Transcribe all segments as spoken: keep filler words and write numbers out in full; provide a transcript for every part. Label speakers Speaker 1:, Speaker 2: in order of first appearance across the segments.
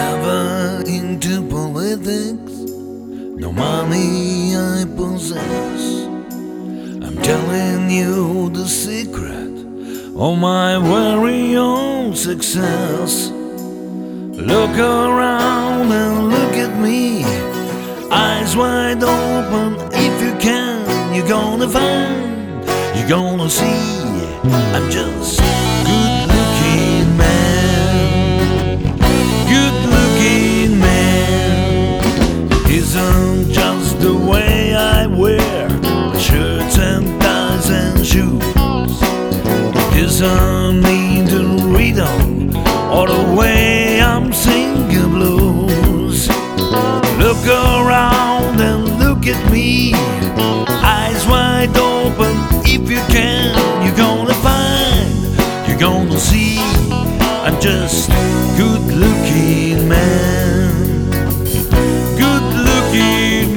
Speaker 1: Never into politics, no money I possess. I'm telling you the secret of my very own success. Look around and look at me, eyes wide open. If you can, you're gonna find, you're gonna see, I'm just good looking man. Good looking man. It isn't just the way I wear shirts and ties and shoes. It isn't me the rhythm or the way I'm singing blues. Look around and look at me, eyes wide open. If you can, you're gonna find, you're gonna see, I'm just good looking man. Good looking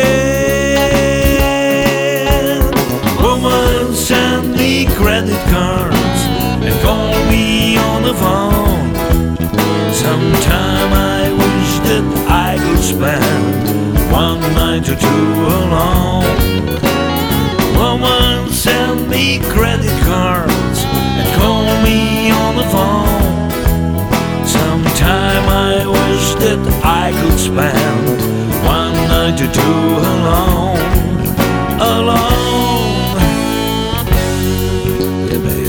Speaker 1: man. Woman, send me credit cards and call me on the phone. Sometime I wish that I could spend one night or two alone. Woman, send me credit cards and call me on the phone. Sometime I wish that I could spend one night or two alone. Alone. Yeah, baby.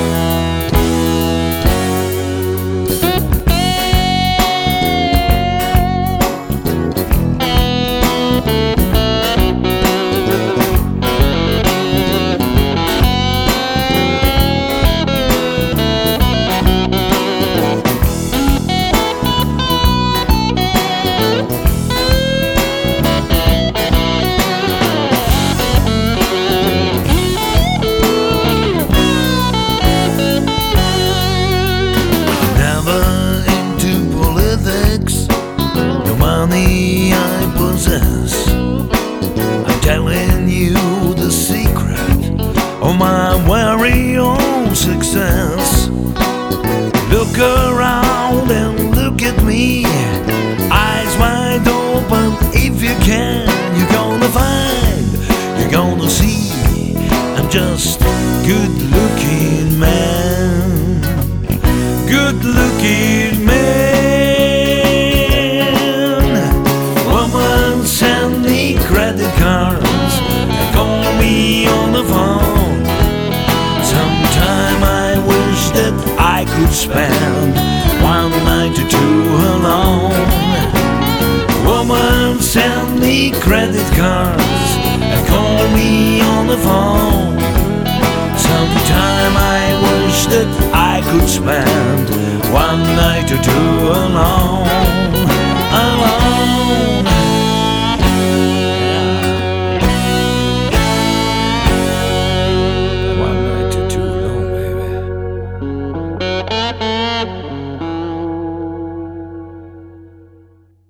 Speaker 1: Money I possess. I'm telling you the secret of my very own success. Look around and look at me, eyes wide open. If you can, you're gonna find, you're gonna see, I'm just good looking man. Good looking man. Send me credit cards and call me on the phone. Sometime I wish that I could spend one night or two alone. Woman, send me credit cards and call me on the phone. Sometime I wish that I could spend one night or two alone.